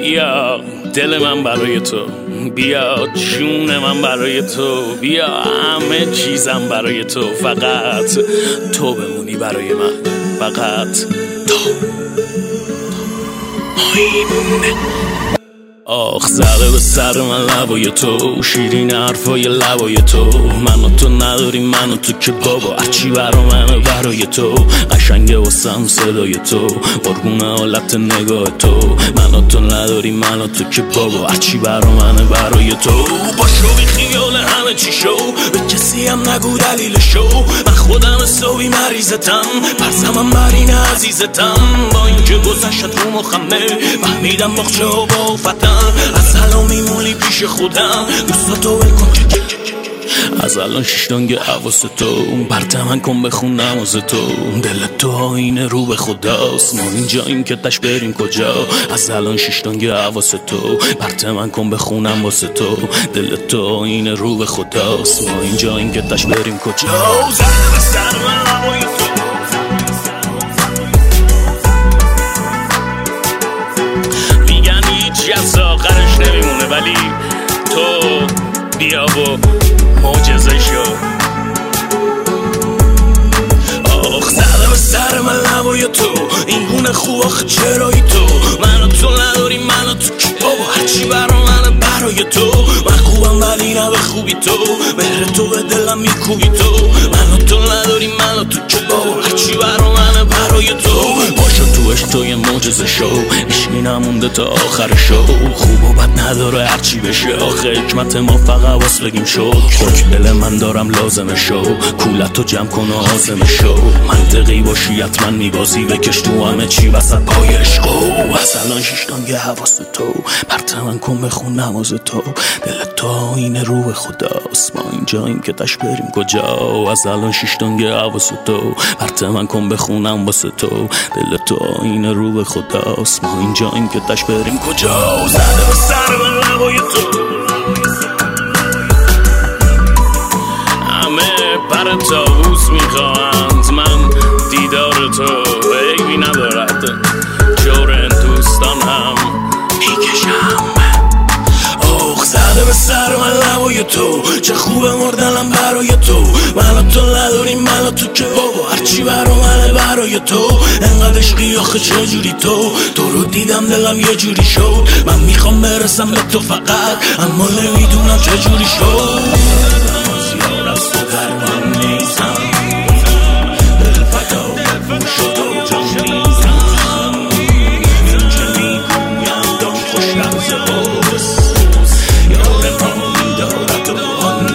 بیا دل من برای تو، بیا جون من برای تو، بیا همه چیزم برای تو، فقط تو بمونی برای من، فقط تو. آخ زده به سر من لبای تو، شیرین حرفای لبای تو، من و تو نداریم من و تو که بابا هرچی برا منه برای تو، قشنگه واسم صدای تو، قربون حالت نگاه تو، من و تو نداریم من و تو که بابا هرچی برا منه برای تو. باشو بی خیال همه چی شو، به کسی هم نگو دلیل شو، من خودم حسابی مریضتم، پرسمم بر این عزیزتم، با اینکه گذشت رو مخمه فهمیدم مخچه و با فتم، از الان میمونی پیش خودم، دوستاتو ول کن از الان شیشتانگ حواس تو، برت من کن بخون نماز تو، دل تو آینه رو به خداست، ما اینجاییم که تش بریم کجا، از الان شیشتانگ حواس تو، برت من کن بخونم واسه تو، دل تو آینه رو به خداست، ما اینجاییم که تش بریم کجا. زده به سر من لبای تو، میگن هیچی از آخرش نمیمونه، ولی تو بیا و معجزه شو. آخ زده به سر من لبای تو، این گونه خوب آخه چرایی تو، من و تو نداریم من و تو که بابا هرچی برا منه برای تو، من خوبم ولی نه به خوبی تو، مهر تو به دلم میکوبی تو، من و تو نداریم من و تو که بابا هرچی برا منه برای تو، باشو توش تو یه معجزه شو، عشقی نمونده تا آخر شو، خوب و بد نداره هرچی بشه، آخه حکمت ما فقط واس بگیم شو، خاک دل من دارم لازمه شو، کولتو جمع کن و آزمه شو، منطقی باشی حتما میبازی، بکش تو همه چی وسط پای عشقو، از الان شیشتانگ حواس تو، برت من کن بخون نماز تو، دل تو آینه رو به خداست، ما اینجاییم که تش بریم کجا، از الان شیشتانگ حواس تو، برت من کن بخونم واسه تو، دل تو آینه رو به خداست، ما اینجاییم که تش بریم کجا. زده به سر من لبای تو، همه پر طاووس میخواهند، من دیدار تو عیبی ندارد، جور دوستان هم میکشم. آخ زده به سر من لبای تو، چه خوبه مردنم برای تو، من و تو نداریم من و تو که بابا هرچی برا منه برای تو، انقدر عشقی آخه چجوری تو رو دیدم دلم یه جوری شد، من میخوام برسم به تو فقط، اما نمیدونم چجوری شد، زیاد از تو در من نیستم، دل فدا بفون شد و جان نیستم، این که میگویم دام خوش رمز هست، یار ما میدارد و آن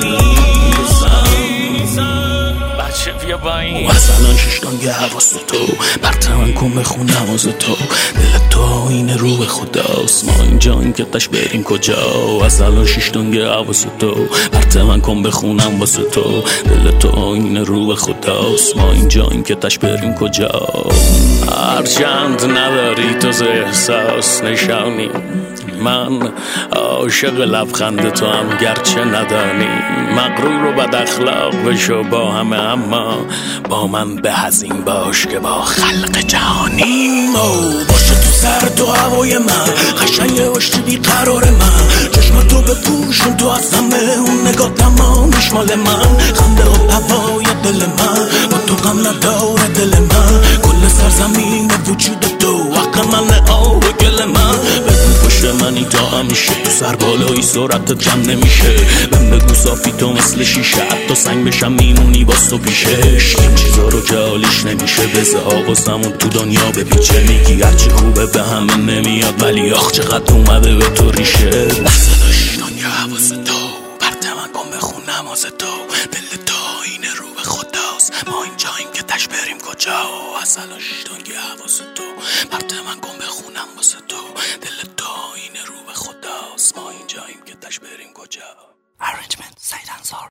نیستم. بچه بیا باین، از الان شیشتانگ حواس تو، برت من کن بخون نماز تو، دل تو آینه رو به خداست، ما اینجاییم که تش بریم کجا، از الان شیشتانگ حواس تو، برت من کن بخونم واسه تو، دل تو آینه رو به خداست، ما اینجاییم که تش بریم کجا. هرچند نداری تو ز احساس نشانی، من عاشق لبخند تو هم گرچه ندانی، مغرور و بد اخلاق بشو با همه، اما با من به از این باش که با خلق جهانی، باشه تو سر تو هوای من، قشنگه باشی بیقرار من، چشم تو بپوشون تو از همه، اون نگاه تمامش مال من، خنده و هوای دل من، با تو غم نداره دل من، کل سرزمین وجود تو حق من آب گل من، بگو پشت منی تا همیشه، تو سر بالایی سرعت جمع نمیشه، من بگو صافی تو مثل شیشه، حتی سنگ بشم میمونی باز تو پیشش، این چیزا رو که حالیش نمیشه، بزه حواسمون تو دنیا بپیچه، میگی هرچی خوبه به همه نمیاد، ولی آخ چقدر اومده به تو ریشه، دست دنیا حواس تو، برت من کن بخون نماز تو، دل تو اینه رو به خداست، ما اینجاییم که تش بریم کجا، از الان شیشتانگ حواس تو، برت من کن بخونم واسه تو، دل تو اینه رو به خداست، ما اینجاییم که تش بریم کجا. Arrangement سید انصار.